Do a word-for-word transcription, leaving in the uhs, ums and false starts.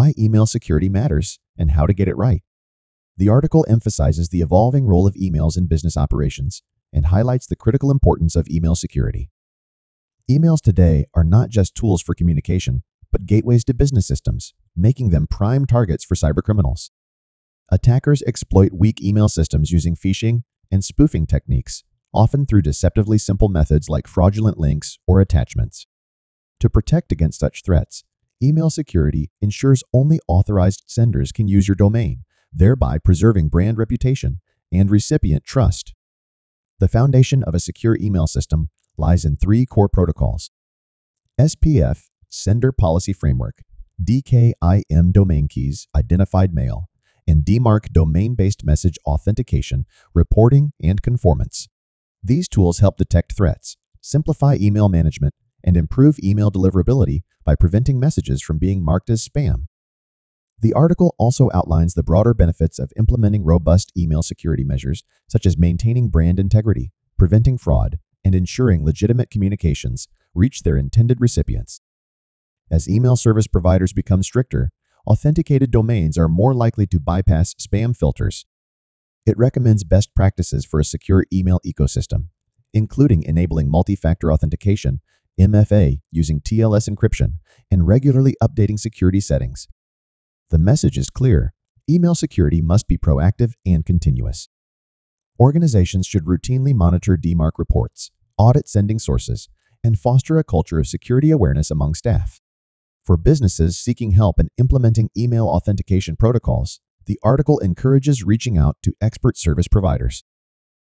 why email security matters and how to get it right. The article emphasizes the evolving role of emails in business operations and highlights the critical importance of email security. Emails today are not just tools for communication, but gateways to business systems, making them prime targets for cybercriminals. Attackers exploit weak email systems using phishing and spoofing techniques, often through deceptively simple methods like fraudulent links or attachments. To protect against such threats, email security ensures only authorized senders can use your domain, thereby preserving brand reputation and recipient trust. The foundation of a secure email system lies in three core protocols: S P F, Sender Policy Framework; D K I M, Domain Keys, Identified Mail; and D MARC, Domain-Based Message Authentication, Reporting, and Conformance. These tools help detect threats, simplify email management, and improve email deliverability by preventing messages from being marked as spam. The article also outlines the broader benefits of implementing robust email security measures, such as maintaining brand integrity, preventing fraud, and ensuring legitimate communications reach their intended recipients. As email service providers become stricter, authenticated domains are more likely to bypass spam filters. It recommends best practices for a secure email ecosystem, including enabling multi-factor authentication, M F A, using T L S encryption, and regularly updating security settings. The message is clear: email security must be proactive and continuous. Organizations should routinely monitor D MARC reports, audit sending sources, and foster a culture of security awareness among staff. For businesses seeking help in implementing email authentication protocols, the article encourages reaching out to expert service providers.